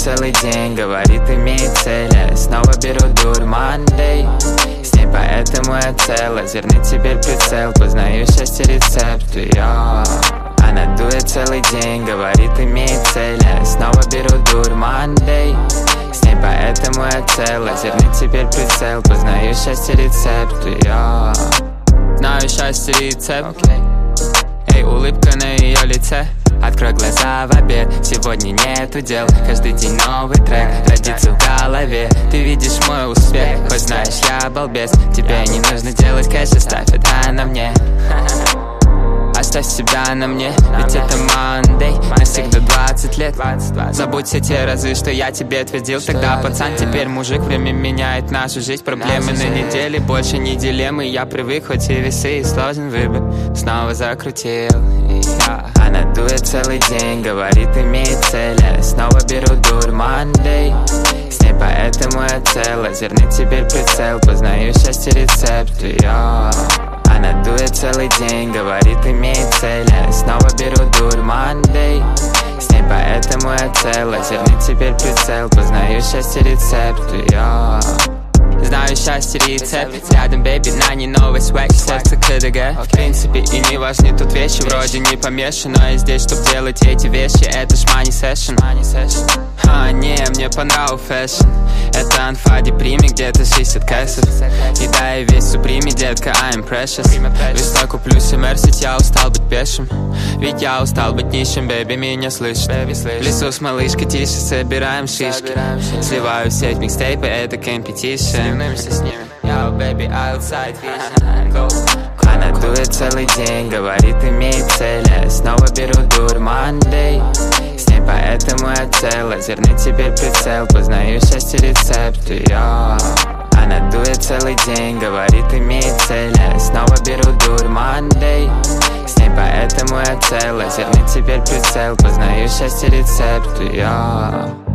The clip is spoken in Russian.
целый день, говорит, имеет цель. Я снова беру дурь, Monday. С ней поэтому я цел, озерный теперь прицел. Познаю счастье рецепт, Она дует целый день, говорит, имеет цель. Я снова беру дурь, Monday. С ней поэтому я цел, озерный теперь прицел. Познаю счастье рецепт, Знаю счастье рецепт. Эй, улыбка на ее лице. Открой глаза в обед, сегодня нету дел. Каждый день новый трек родится в голове. Ты видишь мой успех, хоть знаешь, я балбес. Тебе не нужно делать кэш, оставь это на мне. Оставь себя на мне, ведь это Monday. Навсегда 20 лет. Забудь все те разы, что я тебе твердил. Тогда пацан, теперь мужик. Время меняет нашу жизнь. Проблемы на неделе, больше не дилеммы. Я привык, хоть и весы, и сложен выбор. Снова закрутил. Она дует целый день, говорит, имеет цель. Я снова беру дурь, Monday. С ней поэтому я цел, озерный теперь прицел. Познаю счастье рецепт, Она дует целый день, говорит, имеет цель. Я снова беру дурь, Monday. С ней поэтому я цел, озерный теперь прицел. Познаю счастье рецепт, Знаю счастье рецепт. Рядом, бэйби, на ней новый свек. Сердце КДГ. В принципе, и не важны тут вещи. Вроде не помешан, но я здесь, чтоб делать эти вещи. Это ж money session. Не, мне понравился фэшн. Это анфа деприми, где-то 60 кэсов. И да, я весь суприми, детка, I'm precious. Весной куплю себе Мерсить, я устал быть пешим. Ведь я устал быть нищим, бэби, меня слышит. В лесу с малышкой тише, собираем шишки. Сливаю в сеть микстейпы, это competition. Yo, baby, outside Она дует целый день, говорит, имеет цель. Я снова беру дурь, Monday. С ней поэтому я цел, озерный теперь прицел. Познаю счастье рецепт, Она дует целый день, говорит, имеет цель. Я снова беру дурь, Monday. С ней поэтому я цел, озерный теперь прицел. Познаю счастье рецепт,